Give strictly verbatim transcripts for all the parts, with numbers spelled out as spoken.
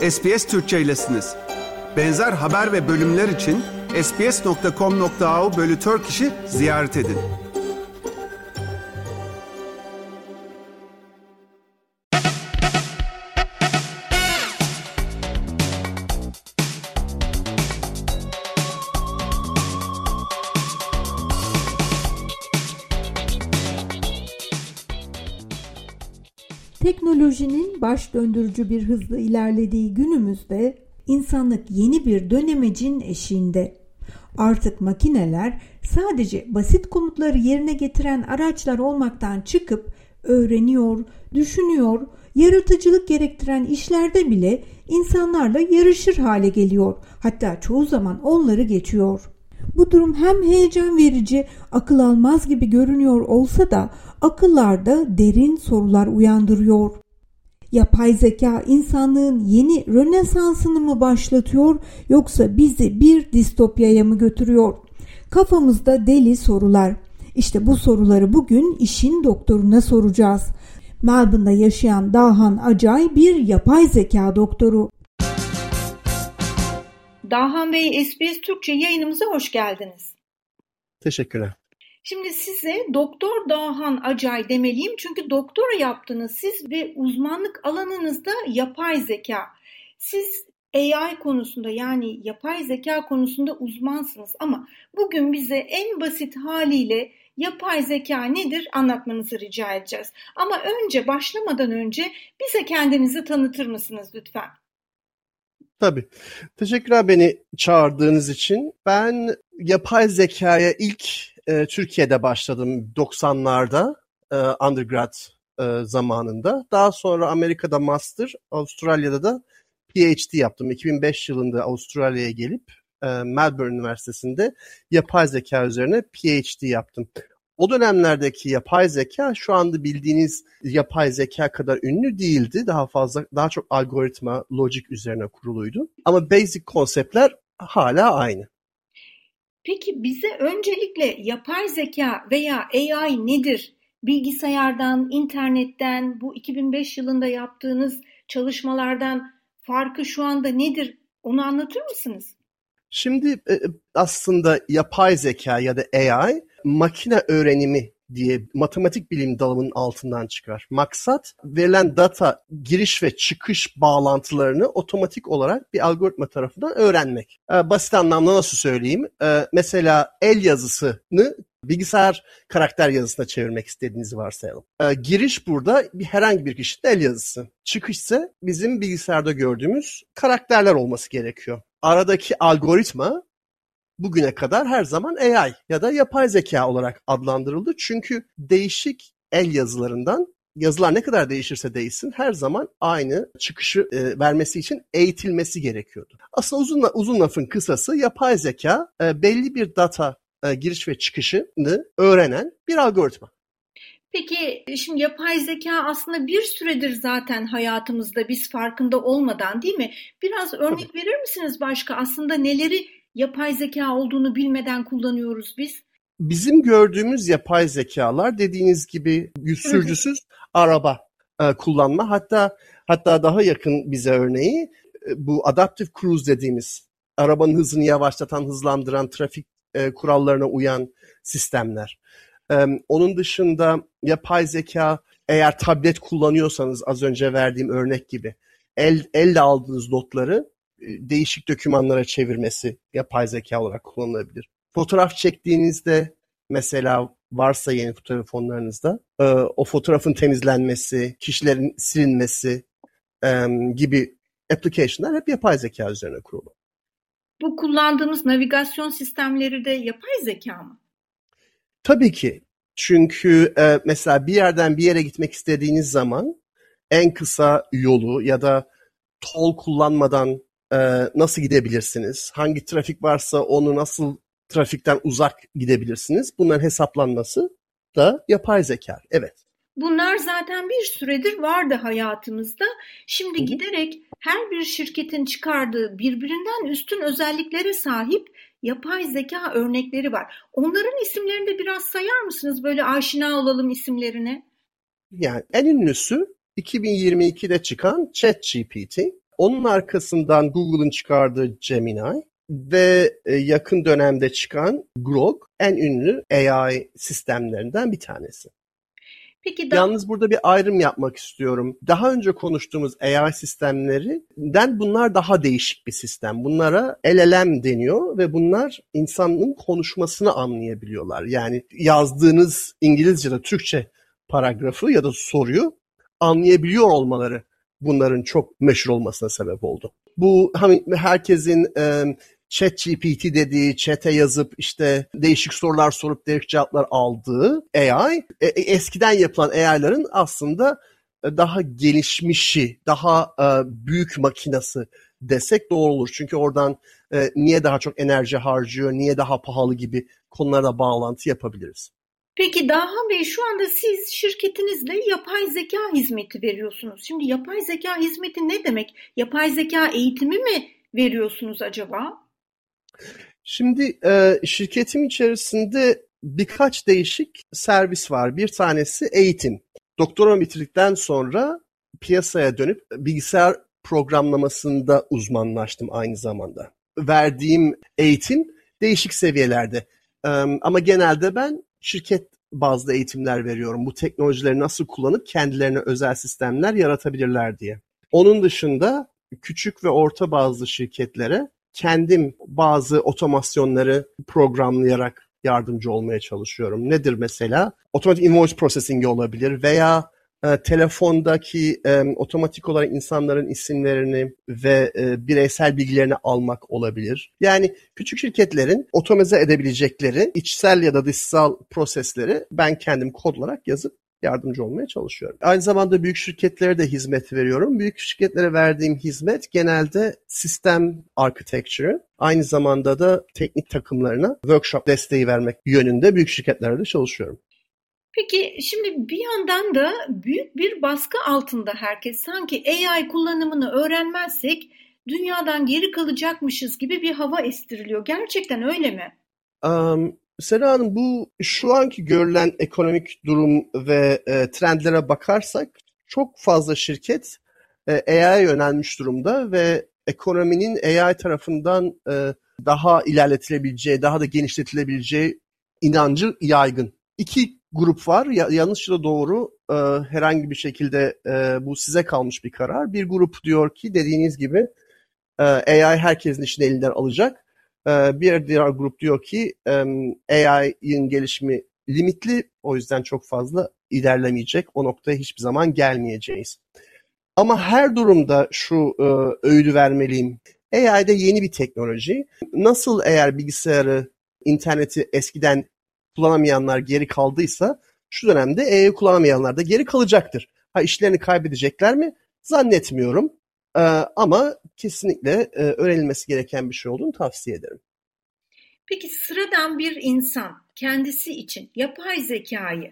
S B S Türkçe'ylesiniz. Benzer haber ve bölümler için sbs nokta com nokta a u bölü Turkish'i ziyaret edin. Teknolojinin baş döndürücü bir hızla ilerlediği günümüzde insanlık yeni bir dönemecin eşiğinde. Artık makineler sadece basit komutları yerine getiren araçlar olmaktan çıkıp öğreniyor, düşünüyor, yaratıcılık gerektiren işlerde bile insanlarla yarışır hale geliyor. Hatta çoğu zaman onları geçiyor. Bu durum hem heyecan verici, akıl almaz gibi görünüyor olsa da akıllarda derin sorular uyandırıyor. Yapay zeka insanlığın yeni rönesansını mı başlatıyor yoksa bizi bir distopyaya mı götürüyor? Kafamızda deli sorular. İşte bu soruları bugün işin doktoruna soracağız. Melbourne'da yaşayan Dahan Acay bir yapay zeka doktoru. Dahan Bey, S B S Türkçe yayınımıza hoş geldiniz. Teşekkürler. Şimdi size Doktor Dahan Acay demeliyim çünkü doktora yaptınız siz ve uzmanlık alanınızda yapay zeka. Siz A I konusunda, yani yapay zeka konusunda uzmansınız ama bugün bize en basit haliyle yapay zeka nedir anlatmanızı rica edeceğiz. Ama önce, başlamadan önce bize kendinizi tanıtır mısınız lütfen? Tabii. Teşekkürler beni çağırdığınız için. Ben yapay zekaya ilk e, Türkiye'de başladım doksanlarda e, undergrad e, zamanında. Daha sonra Amerika'da master, Avustralya'da da P H D yaptım. iki bin beş yılında Avustralya'ya gelip e, Melbourne Üniversitesi'nde yapay zeka üzerine P H D yaptım. O dönemlerdeki yapay zeka şu anda bildiğiniz yapay zeka kadar ünlü değildi. Daha fazla, daha çok algoritma, logic üzerine kuruluydu. Ama basic konseptler hala aynı. Peki bize öncelikle yapay zeka veya A I nedir? Bilgisayardan, internetten, bu iki bin beş yılında yaptığınız çalışmalardan farkı şu anda nedir? Onu anlatır mısınız? Şimdi aslında yapay zeka ya da A I makine öğrenimi diye matematik bilim dalının altından çıkar. Maksat verilen data giriş ve çıkış bağlantılarını otomatik olarak bir algoritma tarafından öğrenmek. Basit anlamda nasıl söyleyeyim? Mesela el yazısını bilgisayar karakter yazısına çevirmek istediğinizi varsayalım. Giriş burada bir herhangi bir kişinin el yazısı. Çıkış ise bizim bilgisayarda gördüğümüz karakterler olması gerekiyor. Aradaki algoritma bugüne kadar her zaman A I ya da yapay zeka olarak adlandırıldı. Çünkü değişik el yazılarından, yazılar ne kadar değişirse değişsin, her zaman aynı çıkışı e, vermesi için eğitilmesi gerekiyordu. Aslında uzun, uzun lafın kısası, yapay zeka e, belli bir data e, giriş ve çıkışını öğrenen bir algoritma. Peki şimdi yapay zeka aslında bir süredir zaten hayatımızda, biz farkında olmadan, değil mi? Biraz örnek Tabii. verir misiniz başka? Aslında neleri yapay zeka olduğunu bilmeden kullanıyoruz biz? Bizim gördüğümüz yapay zekalar dediğiniz gibi sürücüsüz araba e, kullanma. Hatta hatta daha yakın bize örneği e, bu adaptive cruise dediğimiz arabanın hızını yavaşlatan, hızlandıran, trafik e, kurallarına uyan sistemler. E, onun dışında yapay zeka, eğer tablet kullanıyorsanız az önce verdiğim örnek gibi el elle aldığınız notları değişik dokümanlara çevirmesi yapay zeka olarak kullanılabilir. Fotoğraf çektiğinizde mesela varsa yeni telefonlarınızda o fotoğrafın temizlenmesi, kişilerin silinmesi gibi application'lar hep yapay zeka üzerine kurulu. Bu kullandığımız navigasyon sistemleri de yapay zeka mı? Tabii ki. Çünkü mesela bir yerden bir yere gitmek istediğiniz zaman en kısa yolu ya da tol kullanmadan Ee, nasıl gidebilirsiniz? Hangi trafik varsa onu nasıl trafikten uzak gidebilirsiniz? Bunların hesaplanması da yapay zeka. Evet. Bunlar zaten bir süredir vardı hayatımızda. Şimdi Hı-hı. giderek her bir şirketin çıkardığı birbirinden üstün özelliklere sahip yapay zeka örnekleri var. Onların isimlerini de biraz sayar mısınız? Böyle aşina olalım isimlerine. Yani en ünlüsü iki bin yirmi ikide çıkan ChatGPT. Onun arkasından Google'ın çıkardığı Gemini ve yakın dönemde çıkan Grok en ünlü A I sistemlerinden bir tanesi. Peki daha... Yalnız burada bir ayrım yapmak istiyorum. Daha önce konuştuğumuz A I sistemlerinden bunlar daha değişik bir sistem. Bunlara L L M deniyor ve bunlar insanın konuşmasını anlayabiliyorlar. Yani yazdığınız İngilizce ya da Türkçe paragrafı ya da soruyu anlayabiliyor olmaları bunların çok meşhur olmasına sebep oldu. Bu hani herkesin e, ChatGPT dediği, chat'e yazıp işte değişik sorular sorup değişik cevaplar aldığı A I, e, eskiden yapılan A I'ların aslında daha gelişmişi, daha e, büyük makinası desek doğru olur. Çünkü oradan e, niye daha çok enerji harcıyor, niye daha pahalı gibi konulara bağlantı yapabiliriz. Peki Dahan Bey, şu anda siz şirketinizle yapay zeka hizmeti veriyorsunuz. Şimdi yapay zeka hizmeti ne demek? Yapay zeka eğitimi mi veriyorsunuz acaba? Şimdi e, şirketim içerisinde birkaç değişik servis var. Bir tanesi eğitim. Doktora bitirdikten sonra piyasaya dönüp bilgisayar programlamasında uzmanlaştım aynı zamanda. Verdiğim eğitim değişik seviyelerde. E, ama genelde ben şirket bazlı eğitimler veriyorum. Bu teknolojileri nasıl kullanıp kendilerine özel sistemler yaratabilirler diye. Onun dışında küçük ve orta bazlı şirketlere kendim bazı otomasyonları programlayarak yardımcı olmaya çalışıyorum. Nedir mesela? Otomatik invoice processing olabilir veya e, telefondaki e, otomatik olarak insanların isimlerini ve e, bireysel bilgilerini almak olabilir. Yani küçük şirketlerin otomatize edebilecekleri içsel ya da dışsal prosesleri ben kendim kod olarak yazıp yardımcı olmaya çalışıyorum. Aynı zamanda büyük şirketlere de hizmet veriyorum. Büyük şirketlere verdiğim hizmet genelde sistem architecture, aynı zamanda da teknik takımlarına workshop desteği vermek yönünde büyük şirketlerde çalışıyorum. Peki şimdi bir yandan da büyük bir baskı altında herkes. Sanki A I kullanımını öğrenmezsek dünyadan geri kalacakmışız gibi bir hava estiriliyor. Gerçekten öyle mi? Um, Sera Hanım, bu şu anki görülen ekonomik durum ve e, trendlere bakarsak çok fazla şirket e, A I'ye yönelmiş durumda ve ekonominin A I tarafından e, daha ilerletilebileceği, daha da genişletilebileceği inancı yaygın. İki grup var, ya, yanlış ya da doğru e, herhangi bir şekilde e, bu size kalmış bir karar. Bir grup diyor ki dediğiniz gibi e, A I herkesin işini elinden alacak. Bir diğer grup diyor ki A I'nin gelişimi limitli, o yüzden çok fazla ilerlemeyecek, o noktaya hiçbir zaman gelmeyeceğiz. Ama her durumda şu öğüdü vermeliyim. A I de yeni bir teknoloji. Nasıl eğer bilgisayarı, interneti eskiden kullanamayanlar geri kaldıysa şu dönemde A I'yi kullanamayanlar da geri kalacaktır. Ha, işlerini kaybedecekler mi? Zannetmiyorum. Ee, ama kesinlikle e, öğrenilmesi gereken bir şey olduğunu tavsiye ederim. Peki sıradan bir insan kendisi için yapay zekayı,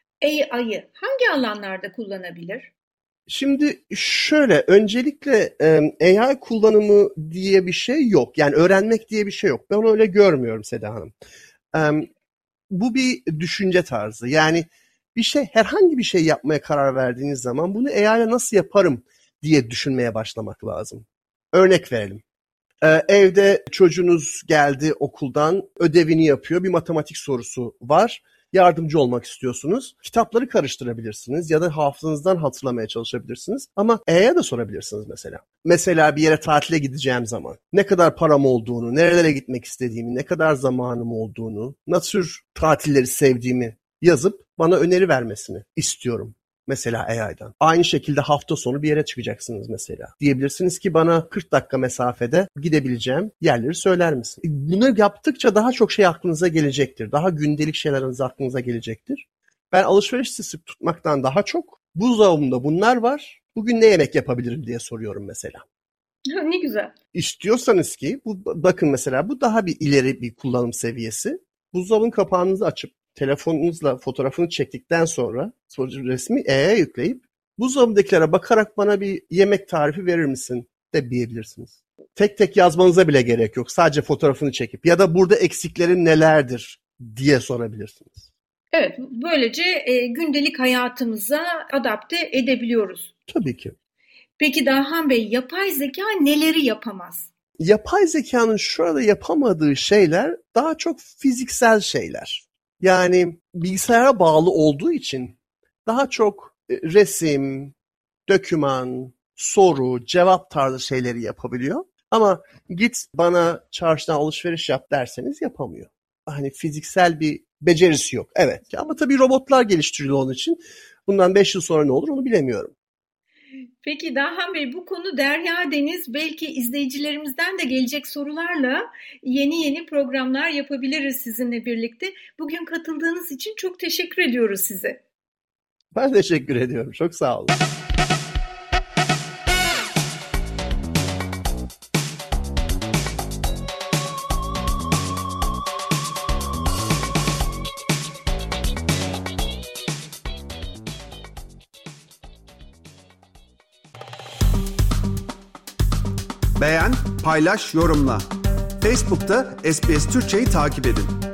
A I'yı hangi alanlarda kullanabilir? Şimdi şöyle, öncelikle e, A I kullanımı diye bir şey yok. Yani öğrenmek diye bir şey yok. Ben onu öyle görmüyorum Seda Hanım. E, bu bir düşünce tarzı. Yani bir şey, herhangi bir şey yapmaya karar verdiğiniz zaman bunu A I ile nasıl yaparım diye düşünmeye başlamak lazım. Örnek verelim. Ee, evde çocuğunuz geldi okuldan, ödevini yapıyor, bir matematik sorusu var. Yardımcı olmak istiyorsunuz. Kitapları karıştırabilirsiniz ya da hafızanızdan hatırlamaya çalışabilirsiniz. Ama A I'ye de sorabilirsiniz mesela. Mesela bir yere tatile gideceğim zaman ne kadar param olduğunu, nerelere gitmek istediğimi, ne kadar zamanım olduğunu, nasıl tür tatilleri sevdiğimi yazıp bana öneri vermesini istiyorum. Mesela A I'dan. Aynı şekilde hafta sonu bir yere çıkacaksınız mesela. Diyebilirsiniz ki bana kırk dakika mesafede gidebileceğim yerleri söyler misin? Bunu yaptıkça daha çok şey aklınıza gelecektir. Daha gündelik şeyleriniz aklınıza gelecektir. Ben alışveriş listesi tutmaktan daha çok buzdolabımda bunlar var, bugün ne yemek yapabilirim diye soruyorum mesela. Ne güzel. İstiyorsanız ki, bu, bakın mesela bu daha bir ileri bir kullanım seviyesi. Buzdolabının kapağınızı açıp telefonunuzla fotoğrafını çektikten sonra resmi A I'ye yükleyip buzdolabındakilere bakarak bana bir yemek tarifi verir misin de diyebilirsiniz. Tek tek yazmanıza bile gerek yok. Sadece fotoğrafını çekip ya da burada eksiklerin nelerdir diye sorabilirsiniz. Evet, böylece e, gündelik hayatımıza adapte edebiliyoruz. Tabii ki. Peki Dahan Bey, yapay zeka neleri yapamaz? Yapay zekanın şurada yapamadığı şeyler daha çok fiziksel şeyler. Yani bilgisayara bağlı olduğu için daha çok resim, doküman, soru, cevap tarzı şeyleri yapabiliyor. Ama git bana çarşıdan alışveriş yap derseniz yapamıyor. Hani fiziksel bir becerisi yok. Evet, ama tabii robotlar geliştiriliyor onun için. Bundan beş yıl sonra ne olur onu bilemiyorum. Peki Dahan Bey, bu konu derya deniz, belki izleyicilerimizden de gelecek sorularla yeni yeni programlar yapabiliriz sizinle birlikte. Bugün katıldığınız için çok teşekkür ediyoruz size. Ben teşekkür ediyorum. Çok sağ olun. Beğen, paylaş, yorumla. Facebook'ta S B S Türkçe'yi takip edin.